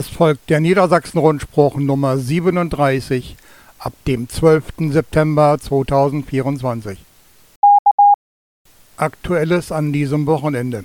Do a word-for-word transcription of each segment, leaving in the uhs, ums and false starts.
Es folgt der Niedersachsen-Rundspruch Nummer siebenunddreißig ab dem zwölften September zweitausendvierundzwanzig. Aktuelles an diesem Wochenende.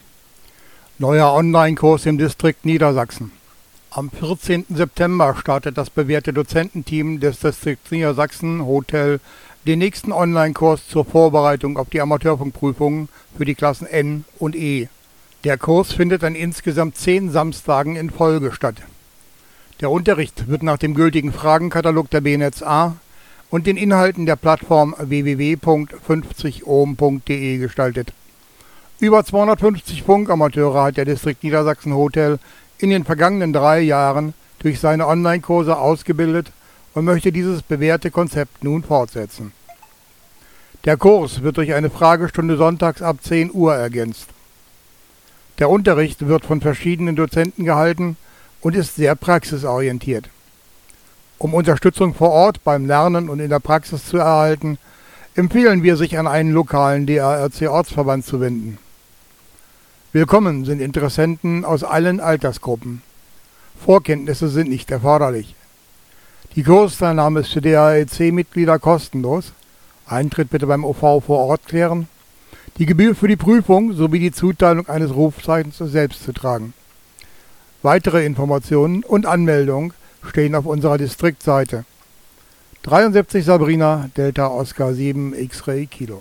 Neuer Online-Kurs im Distrikt Niedersachsen. Am vierzehnten September startet das bewährte Dozententeam des Distrikts Niedersachsen Hotel den nächsten Online-Kurs zur Vorbereitung auf die Amateurfunkprüfungen für die Klassen N und E. Der Kurs findet an insgesamt zehn Samstagen in Folge statt. Der Unterricht wird nach dem gültigen Fragenkatalog der B Netz A und den Inhalten der Plattform w w w punkt fünfzig ohm punkt d e gestaltet. Über zweihundertfünfzig Funkamateure hat der Distrikt Niedersachsen Hotel in den vergangenen drei Jahren durch seine Online-Kurse ausgebildet und möchte dieses bewährte Konzept nun fortsetzen. Der Kurs wird durch eine Fragestunde sonntags ab zehn Uhr ergänzt. Der Unterricht wird von verschiedenen Dozenten gehalten und ist sehr praxisorientiert. Um Unterstützung vor Ort beim Lernen und in der Praxis zu erhalten, empfehlen wir, sich an einen lokalen D A R C-Ortsverband zu wenden. Willkommen sind Interessenten aus allen Altersgruppen. Vorkenntnisse sind nicht erforderlich. Die Kursteilnahme ist für D A R C-Mitglieder kostenlos. Eintritt bitte beim O V vor Ort klären. Die Gebühr für die Prüfung sowie die Zuteilung eines Rufzeichens selbst zu tragen. Weitere Informationen und Anmeldung stehen auf unserer Distriktseite. dreiundsiebzig Sabrina, Delta Oscar sieben, X-Ray Kilo.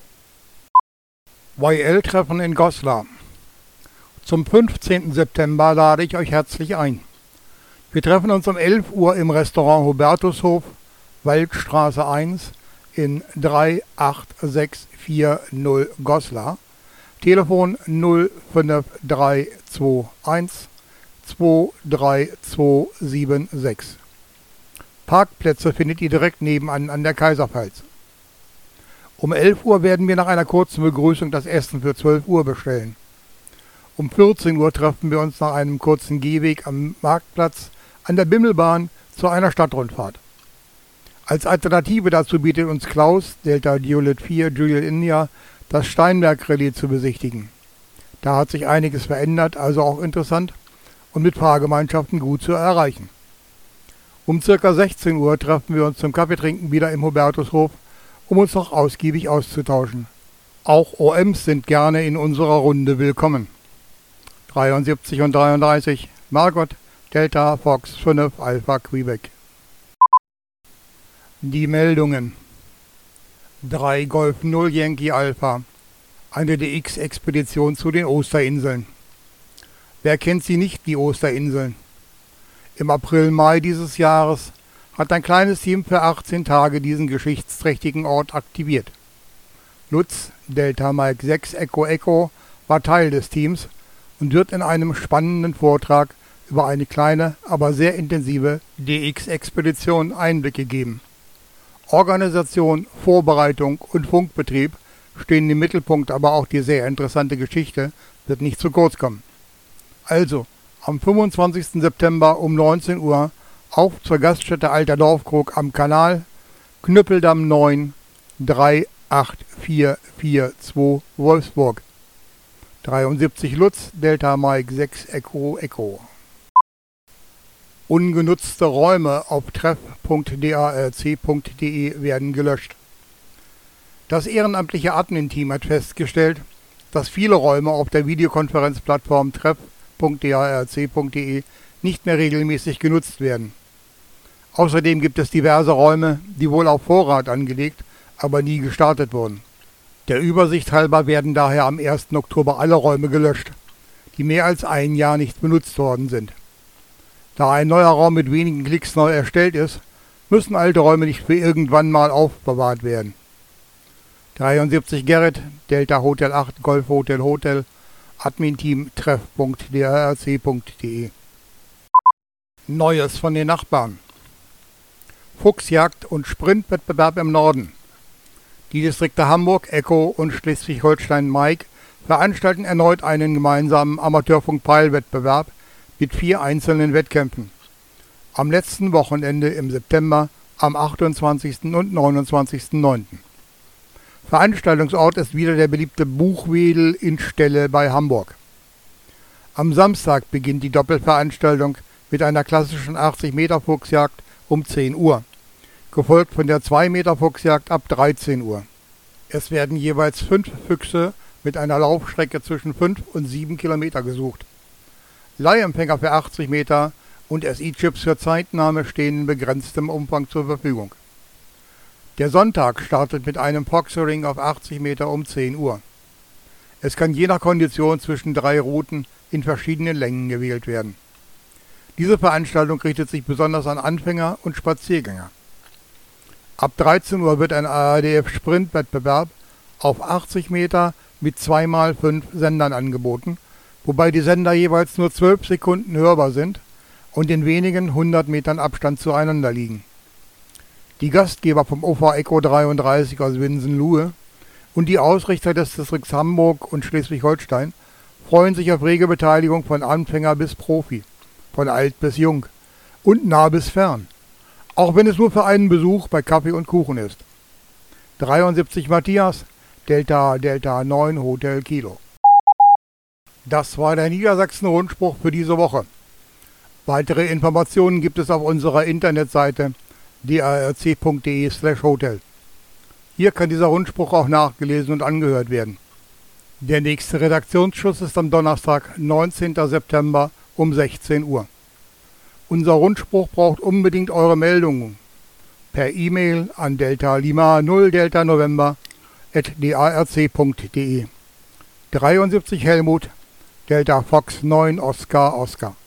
Y L-Treffen in Goslar. Zum fünfzehnten September lade ich euch herzlich ein. Wir treffen uns um elf Uhr im Restaurant Hubertushof, Waldstraße eins, in drei acht sechs vier null Goslar, Telefon null fünf drei zwei eins zwei drei zwei sieben sechs. Parkplätze findet ihr direkt nebenan an der Kaiserpfalz. Um elf Uhr werden wir nach einer kurzen Begrüßung das Essen für zwölf Uhr bestellen. Um vierzehn Uhr treffen wir uns nach einem kurzen Gehweg am Marktplatz an der Bimmelbahn zu einer Stadtrundfahrt. Als Alternative dazu bietet uns Klaus, Delta Juliet vier, Juliet India, das Steinberg-Relais zu besichtigen. Da hat sich einiges verändert, also auch interessant und mit Fahrgemeinschaften gut zu erreichen. Um ca. sechzehn Uhr treffen wir uns zum Kaffeetrinken wieder im Hubertushof, um uns noch ausgiebig auszutauschen. Auch O Ms sind gerne in unserer Runde willkommen. dreiundsiebzig und dreiunddreißig, Margot, Delta Fox fünf, Alpha Quebec. Die Meldungen. drei Golf null Yankee Alpha. Eine D X-Expedition zu den Osterinseln. Wer kennt sie nicht, die Osterinseln? Im April-Mai dieses Jahres hat ein kleines Team für achtzehn Tage diesen geschichtsträchtigen Ort aktiviert. Lutz, Delta Mike sechs Echo Echo, war Teil des Teams und wird in einem spannenden Vortrag über eine kleine, aber sehr intensive D X-Expedition Einblicke geben. Organisation, Vorbereitung und Funkbetrieb stehen im Mittelpunkt, aber auch die sehr interessante Geschichte wird nicht zu kurz kommen. Also, am fünfundzwanzigsten September um neunzehn Uhr auf zur Gaststätte Alter Dorfkrug am Kanal, Knüppeldamm neun, drei acht vier vier zwei Wolfsburg. dreiundsiebzig Lutz, Delta Mike sechs Echo Echo. Ungenutzte Räume auf treff punkt d a r c punkt d e werden gelöscht. Das ehrenamtliche Admin-Team hat festgestellt, dass viele Räume auf der Videokonferenzplattform treff punkt d a r c punkt d e nicht mehr regelmäßig genutzt werden. Außerdem gibt es diverse Räume, die wohl auf Vorrat angelegt, aber nie gestartet wurden. Der Übersicht halber werden daher am ersten Oktober alle Räume gelöscht, die mehr als ein Jahr nicht benutzt worden sind. Da ein neuer Raum mit wenigen Klicks neu erstellt ist, müssen alte Räume nicht für irgendwann mal aufbewahrt werden. dreiundsiebzig Gerrit, Delta Hotel acht, Golf Hotel Hotel, Admin-Team treff punkt d a r c punkt d e. Neues von den Nachbarn. Fuchsjagd und Sprintwettbewerb im Norden. Die Distrikte Hamburg, Echo und Schleswig-Holstein Mike veranstalten erneut einen gemeinsamen Amateurfunk-Peilwettbewerb mit vier einzelnen Wettkämpfen. Am letzten Wochenende im September, am achtundzwanzigsten und neunundzwanzigsten neunten Veranstaltungsort ist wieder der beliebte Buchwedel in Stelle bei Hamburg. Am Samstag beginnt die Doppelveranstaltung mit einer klassischen achtzig Meter Fuchsjagd um zehn Uhr, gefolgt von der zwei Meter Fuchsjagd ab dreizehn Uhr. Es werden jeweils fünf Füchse mit einer Laufstrecke zwischen fünf und sieben Kilometer gesucht. Leihempfänger für achtzig Meter und S I-Chips für Zeitnahme stehen in begrenztem Umfang zur Verfügung. Der Sonntag startet mit einem Foxering auf achtzig Meter um zehn Uhr. Es kann je nach Kondition zwischen drei Routen in verschiedenen Längen gewählt werden. Diese Veranstaltung richtet sich besonders an Anfänger und Spaziergänger. Ab dreizehn Uhr wird ein A R D F-Sprint-Wettbewerb auf achtzig Meter mit zwei mal fünf Sendern angeboten, wobei die Sender jeweils nur zwölf Sekunden hörbar sind und in wenigen hundert Metern Abstand zueinander liegen. Die Gastgeber vom O V Echo dreiunddreißig aus Winsen-Luhe und die Ausrichter des Distrikts Hamburg und Schleswig-Holstein freuen sich auf rege Beteiligung von Anfänger bis Profi, von alt bis jung und nah bis fern, auch wenn es nur für einen Besuch bei Kaffee und Kuchen ist. dreiundsiebzig Matthias, Delta Delta neun Hotel Kilo. Das war der Niedersachsen-Rundspruch für diese Woche. Weitere Informationen gibt es auf unserer Internetseite d a r c punkt d e slash hotel. Hier kann dieser Rundspruch auch nachgelesen und angehört werden. Der nächste Redaktionsschluss ist am Donnerstag, neunzehnten September um sechzehn Uhr. Unser Rundspruch braucht unbedingt eure Meldungen per E-Mail an Delta Lima null Delta November at d a r c punkt d e. dreiundsiebzig Helmut, Delta Fox neun Oscar Oscar.